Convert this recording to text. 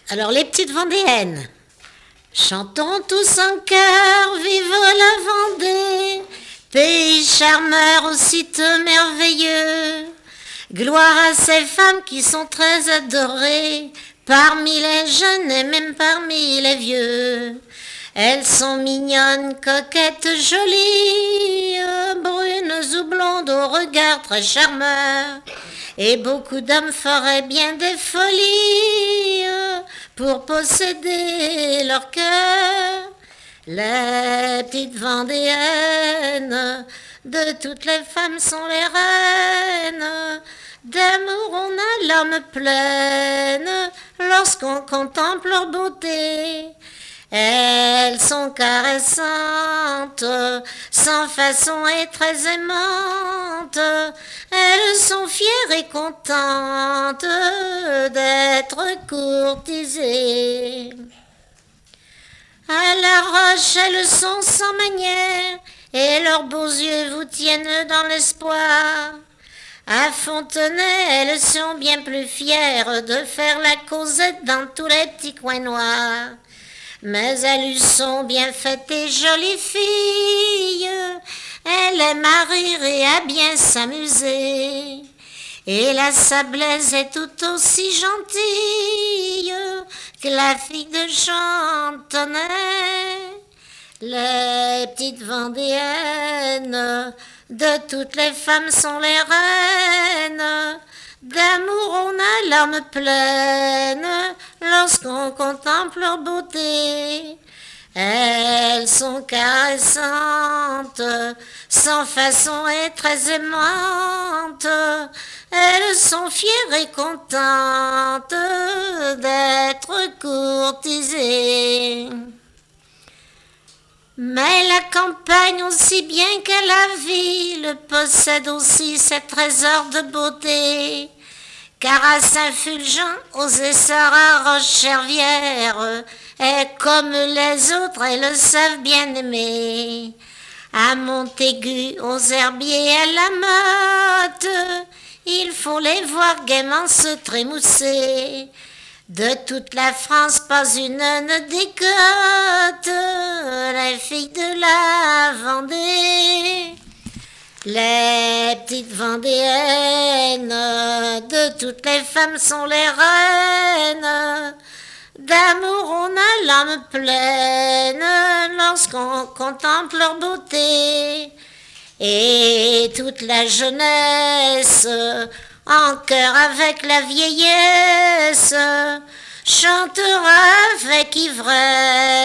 Alors les petites Vendéennes, chantons tous en chœur, vive la Vendée, pays charmeur aussitôt merveilleux. Gloire à ces femmes qui sont très adorées, parmi les jeunes et même parmi les vieux. Elles sont mignonnes, coquettes, jolies, brunes ou blondes au regard très charmeur. Et beaucoup d'hommes feraient bien des folies pour posséder leur cœur. Les petites Vendéennes, de toutes les femmes sont les reines. D'amour on a l'âme pleine lorsqu'on contemple leur beauté. Elles sont caressantes, sans façon et très aimantes. Elles sont fières et contentes d'être courtisées. À la Roche, elles sont sans manière, et leurs beaux yeux vous tiennent dans l'espoir. À Fontenay, elles sont bien plus fières de faire la causette dans tous les petits coins noirs. Mais elles sont bien faites et jolies filles, elles aiment à rire et à bien s'amuser. Et la Sablaise est tout aussi gentille que la fille de Chantenay. Les petites Vendéennes, de toutes les femmes sont les reines. D'amour on a l'âme pleine lorsqu'on contemple leur beauté. Elles sont caressantes, sans façon et très aimantes. Elles sont fières et contentes d'être courtisées. Mais la campagne, aussi bien que la ville, possède aussi ses trésors de beauté. Car à Saint-Fulgent, aux Essarts, à Roche-Chervière, et comme les autres, elles le savent bien aimer. À Montaigu, aux Herbiers, à la Motte, il faut les voir gaiement se trémousser. De toute la France, pas une ne décote les filles de la Vendée. Les petites Vendéennes, de toutes les femmes sont les reines. D'amour on a l'âme pleine lorsqu'on contemple leur beauté. Et toute la jeunesse, en chœur avec la vieillesse, chantera avec ivresse